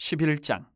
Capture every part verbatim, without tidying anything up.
십일 장.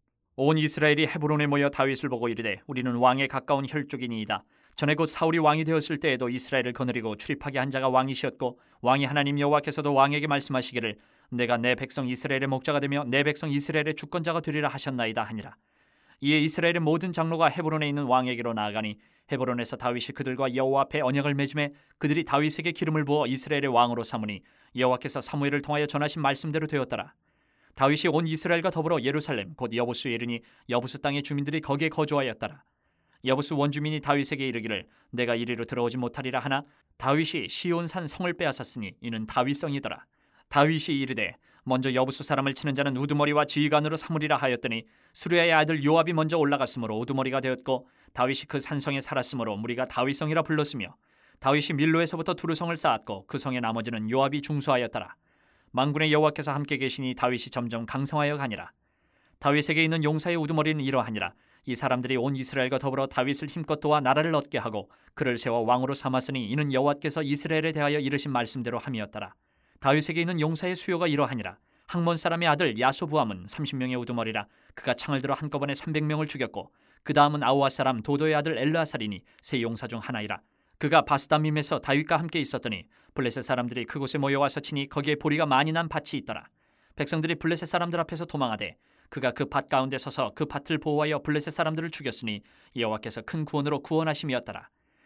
온 이스라엘이 헤브론에 모여 다윗을 보고 이르되 우리는 왕에 가까운 혈족이니이다. 전에 곧 사울이 왕이 되었을 때에도 이스라엘을 거느리고 출입하게 한 자가 왕이시었고 왕이 하나님 여호와께서도 왕에게 말씀하시기를 내가 내 백성 이스라엘의 목자가 되며 내 백성 이스라엘의 주권자가 되리라 하셨나이다 하니라. 이에 이스라엘의 모든 장로가 헤브론에 있는 왕에게로 나아가니 헤브론에서 다윗이 그들과 여호와 앞에 언약을 맺음에 그들이 다윗에게 기름을 부어 이스라엘의 왕으로 삼으니 여호와께서 사무엘을 통하여 전하신 말씀대로 되었더라. 다윗이 온 이스라엘과 더불어 예루살렘 곧 여부수에 이르니 여부수 땅의 주민들이 거기에 거주하였더라. 여부수 원주민이 다윗에게 이르기를 내가 이리로 들어오지 못하리라 하나 다윗이 시온산 성을 빼앗았으니 이는 다윗성이더라. 다윗이 이르되 먼저 여부수 사람을 치는 자는 우두머리와 지휘관으로 삼으리라 하였더니 수르야의 아들 요압이 먼저 올라갔으므로 우두머리가 되었고 다윗이 그 산성에 살았으므로 무리가 다윗성이라 불렀으며 다윗이 밀로에서부터 두루성을 쌓았고 그 성의 나머지는 요압이 중수하였더라. 만군의 여호와께서 함께 계시니 다윗이 점점 강성하여 가니라. 다윗에게 있는 용사의 우두머리는 이러하니라. 이 사람들이 온 이스라엘과 더불어 다윗을 힘껏 도와 나라를 얻게 하고 그를 세워 왕으로 삼았으니 이는 여호와께서 이스라엘에 대하여 이르신 말씀대로 함이었더라. 다윗에게 있는 용사의 수요가 이러하니라. 학몬 사람의 아들 야소부함은 삼십 명의 우두머리라. 그가 창을 들어 한꺼번에 삼백 명을 죽였고 그 다음은 아우아 사람 도도의 아들 엘르아살이니 세 용사 중 하나이라. 그가 바스다밈에서 다윗과 함께 있었더니 블레셋 사람들이 그곳에 모여와서 치니 거기에 보리가 많이 난 밭이 있더라. 백성들이 블레셋 사람들 앞에서 도망하되 그가 그 밭 가운데 서서 그 밭을 보호하여 블레셋 사람들을 죽였으니 여호와께서 큰 구원으로 구원하심이었더라.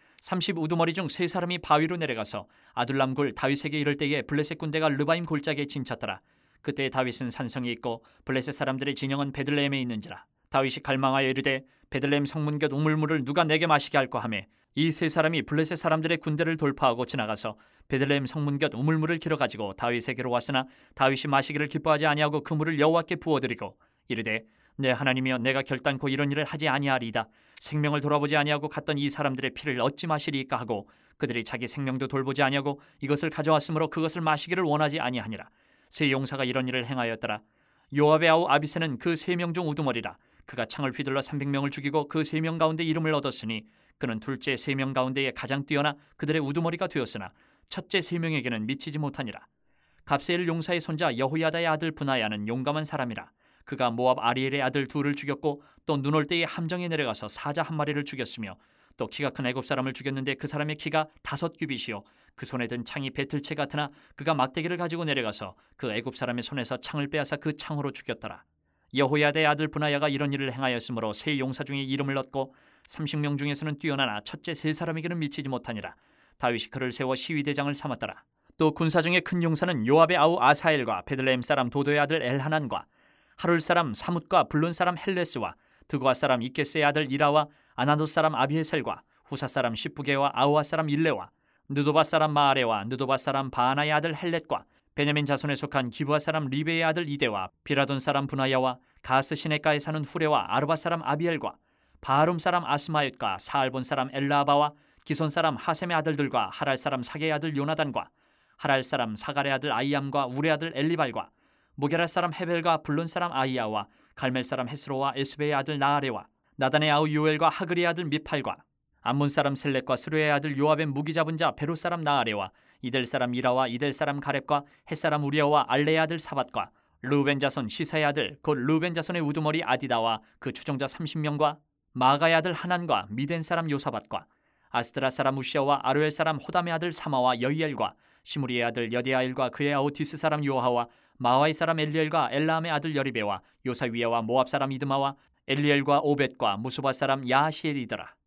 삼십 우두머리 중 세 사람이 바위로 내려가서 아둘람 굴 다윗에게 이를 때에 블레셋 군대가 르바임 골짜기에 진쳤더라. 그때 다윗은 산성이 있고 블레셋 사람들의 진영은 베들레헴에 있는지라. 다윗이 갈망하여 이르되 베들레헴 성문 곁 우물물을 누가 내게 마시게 할까 하며 이 세 사람이 블레셋 사람들의 군대를 돌파하고 지나가서 베들레헴 성문 곁 우물물을 길어 가지고 다윗에게로 왔으나 다윗이 마시기를 기뻐하지 아니하고 그 물을 여호와께 부어드리고 이르되 내 하나님이여 내가 결단코 이런 일을 하지 아니하리이다. 생명을 돌아보지 아니하고 갔던 이 사람들의 피를 어찌 마시리이까 하고 그들이 자기 생명도 돌보지 아니하고 이것을 가져왔으므로 그것을 마시기를 원하지 아니하니라. 세 용사가 이런 일을 행하였더라. 요압의 아우 아비새는 그 세 명 중 우두머리라. 그가 창을 휘둘러 삼백 명을 죽이고 그 세 명 가운데 이름을 얻었으니 그는 둘째 세 명 가운데에 가장 뛰어나 그들의 우두머리가 되었으나 첫째 세 명에게는 미치지 못하니라. 갑세엘 용사의 손자 여호야다의 아들 브나야는 용감한 사람이라. 그가 모압 아리엘의 아들 둘을 죽였고 또 눈 올 때에 함정에 내려가서 사자 한 마리를 죽였으며 또 키가 큰 애굽 사람을 죽였는데 그 사람의 키가 다섯 규빗이요 그 손에 든 창이 배틀채 같으나 그가 막대기를 가지고 내려가서 그 애굽 사람의 손에서 창을 빼앗아 그 창으로 죽였더라. 여호야다의 아들 브나야가 이런 일을 행하였으므로 세 용사 중에 이름을 얻고 삼십 명 중에서는 뛰어나나 첫째 세 사람에게는 미치지 못하니라. 다윗이 그를 세워 시위대장을 삼았더라. 또 군사 중에 큰 용사는 요압의 아우 아사엘과 베들레헴 사람 도도의 아들 엘하난과 하룰 사람 사뭇과 블론 사람 헬레스와 드고아 사람 이케스의 아들 이라와 아나돗 사람 아비에셀과 후사 사람 시프게와 아우아 사람 일레와 느도바 사람 마아레와 느도바 사람 바하나의 아들 헬렛과 베냐민 자손에 속한 기브아 사람 리베의 아들 이데와 비라돈 사람 분하야와 가스 시네가에 사는 후레와 아르바 사람 아비엘과 바하룸 사람 아스마옅과 사알본 사람 엘라아바와 기손 사람 하셈의 아들들과 하랄 사람 사게의 아들 요나단과 하랄 사람 사갈의 아들 아이암과 우레 아들 엘리발과 무게라 사람 헤벨과 블론 사람 아이야와 갈멜 사람 헤스로와 에스베의 아들 나아레와 나단의 아우 요엘과 하그리의 아들 미팔과 암몬 사람 셀렉과 수르의 아들 요압의 무기 잡은 자 베로 사람 나아레와 이델 사람 이라와 이델 사람 가렙과 헷 사람 우리아와 알레의 아들 사밧과 르우벤 자손 시사의 아들 곧 르우벤 자손의 우두머리 아디다와 그 추종자 삼십 명과 마가의 아들 하난과 미덴 사람 요사밧과 아스드라 사람 우시아와 아루엘 사람 호담의 아들 사마와 여이엘과 시무리의 아들 여디아엘과 그의 아우 디스 사람 요하와 마와이 사람 엘리엘과 엘라함의 아들 여리베와 요사위야와 모압 사람 이드마와 엘리엘과 오벳과 무수바 사람 야하시엘이더라.